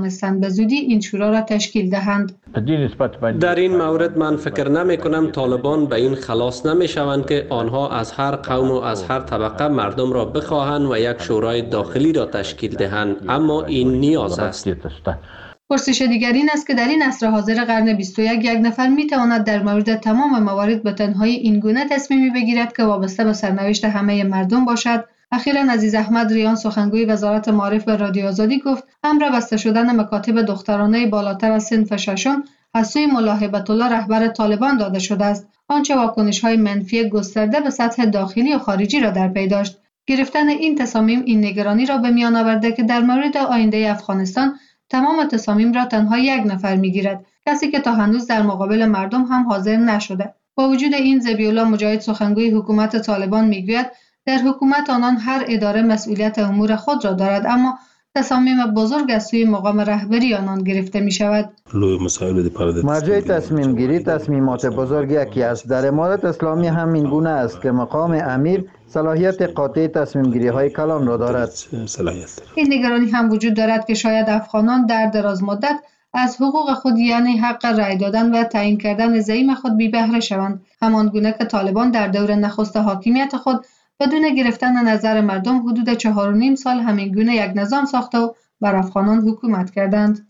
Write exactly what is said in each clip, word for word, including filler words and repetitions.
توانستند به زودی این شورا را تشکیل دهند. در این مورد من فکر نمی کنم طالبان به این خلاص نمی شوند که آنها از هر قوم و از هر طبقه مردم را بخواهند و یک شورای داخلی را تشکیل دهند، اما این نیاز است. پرسش دیگر این است که در این عصر حاضر قرن بیست و یک یک نفر می تواند در مورد تمام موارد به تنهایی این گونه تصمیمی بگیرد که وابسته به سرنوشت همه مردم باشد؟ اخیراً عزیز احمد ریان سخنگوی وزارت معارف به رادیو آزادی گفت امر بسته شدن مکاتب دخترانه بالاتر از صنف ششم از سوی ملا هیبت الله رهبر طالبان داده شده است، آنچه واکنش‌های منفی گسترده به سطح داخلی و خارجی را در پی داشت. گرفتن این تصامیم این نگرانی را به میان آورده که در مورد آینده افغانستان تمام تصامیم را تنها یک نفر میگیرد، کسی که تا هنوز در مقابل مردم هم حاضر نشده. با وجود این ذبیح الله مجاهد سخنگوی حکومت طالبان میگوید در حکومت آنان هر اداره مسئولیت امور خود را دارد، اما تصامیم بزرگ از سوی مقام رهبری آنان گرفته می شود. مرجع تصمیم گیری تصمیمات بزرگ یکی است. در امارت اسلامی هم این گونه است که مقام امیر صلاحیت قاطع تصمیم گیری های کلان را دارد. این نگرانی هم وجود دارد که شاید افغانان در دراز مدت از حقوق خود یعنی حق رأی دادن و تعیین کردن زعیم خود بی بهره شوند، همان گونه که طالبان در دور نخست حاکمیت خود بدون گرفتن نظر مردم حدود چهار و نیم سال همین گونه یک نظام ساخته و بر افغانان حکومت کردند.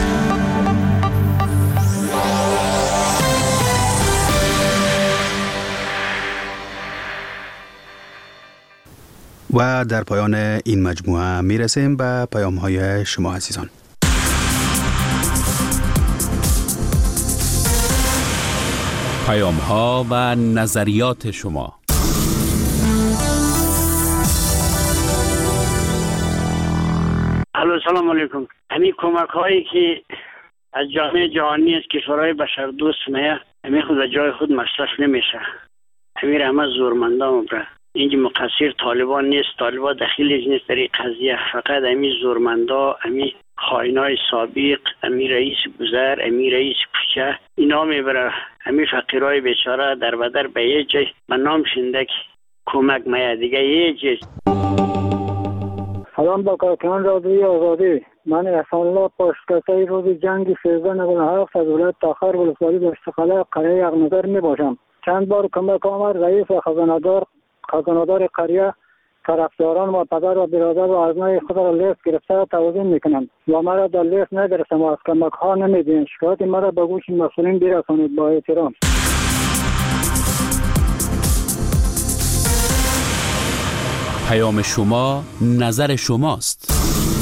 و در پایان این مجموعه میرسیم به پیام های شما عزیزان. پیام ها و نظریات شما. الو سلام علیکم. همین کمک هایی که از جامعه جهانی از کشورهای بشردوست میه همین خود به جای خود مصرف نمیشه. همین همه زورمندان بره. اینجا مقصر طالبان نیست، طالبان دخیلش نیست در این قضیه، فقط همین زورمندا، همین خائنای سابق، همین رئیس بزر، همین رئیس کوچه اینا میبره همین فقیرای بیچاره در بدر به یه جای به نام شندک کمک میه دیگه یه جای. سلام با کارکنان رادیوی آزادی. من احسان الله پاشکسته روز جنگ سیزده نود و هفت از ولایت تاخر ولسوالی به استقلال قریه یغنظر می باشم. چند بار کمک آمد رئیس و خزانه‌دار خزانه‌دار قریه طرفداران و پدر و برادر و ازنای خود را لیست گرفته توضیح میکنند و مرا در لیست نگرفتم و از کمک ها نمیدین. شکایت مرا به گوش مسئولین برسانید. با احترام. پیام شما نظر شماست.